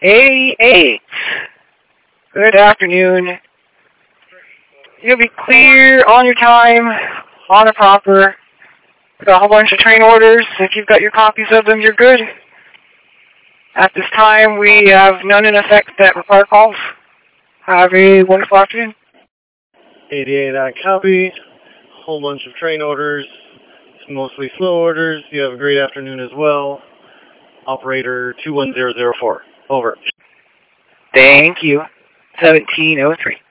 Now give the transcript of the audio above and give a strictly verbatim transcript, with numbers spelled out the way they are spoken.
eighty-eight. Good afternoon. You'll be clear on your time, on the proper. We've got a whole bunch of train orders. If you've got your copies of them, you're good. At this time, we have none in effect that require calls. Have a wonderful afternoon. eighty-eight, I copy. Whole bunch of train orders. It's mostly slow orders. You have a great afternoon as well. Operator two one zero zero four. Over. Thank you. seventeen oh three.